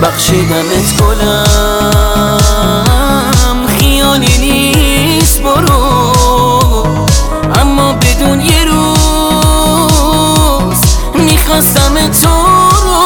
بخشیدمت گلم، خیالی نیست برو، اما بدون یه روز میخواستم تو رو.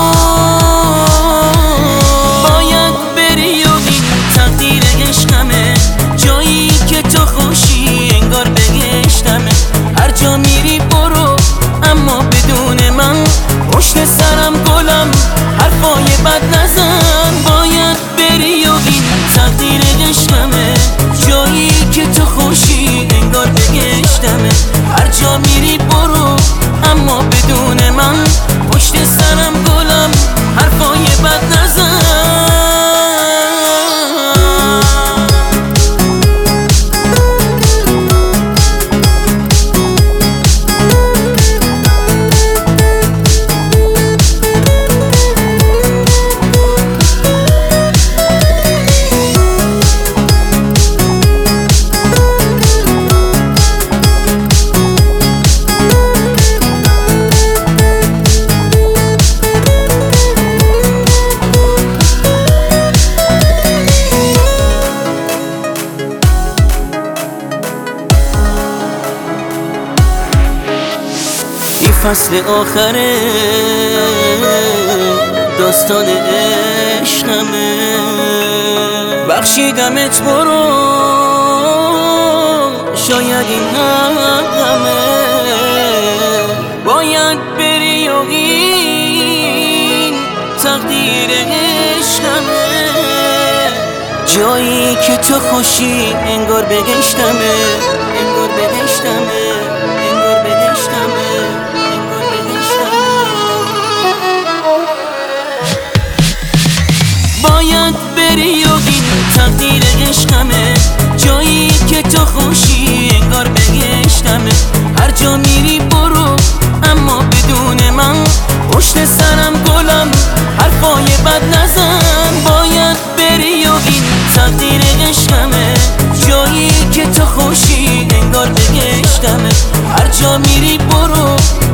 باید بری و این تقدیر عشقمه، جایی که تو خوشی انگار بهشتمه. هر جا میری برو، اما بدون من پشت سرم گلم، حرفای بد نزن. باید بری و این تقدیر عشقمه، جایی که تو خوشی انگار بهشتمه. هر جا میری برو، اما بدون من پشت سرم گلم، حرفای بد نزن. فصل آخره داستان عشقمه، بخشیدمت برو، شاید این حقمه. باید بری و این تقدیر عشقمه، جایی که تو خوشی انگار بهشتمه، انگار بهشتمه، انگار بهشتمه. باید بری و این تقدیر عشقمه، جایی که تو خوشی انگار بهشتمه. هر جا میری برو، اما بدون من پشت سرم گلم، حرفای بد نزن. باید بری و این تقدیر عشقمه، جایی که تو خوشی انگار بهشتمه. هر جا میری برو،